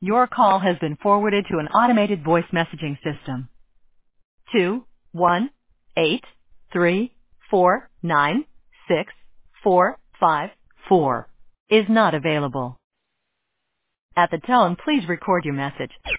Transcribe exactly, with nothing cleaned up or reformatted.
Your call has been forwarded to an automated voice messaging system. Two one eight three four nine six four five four is not available. At the tone, please record your message.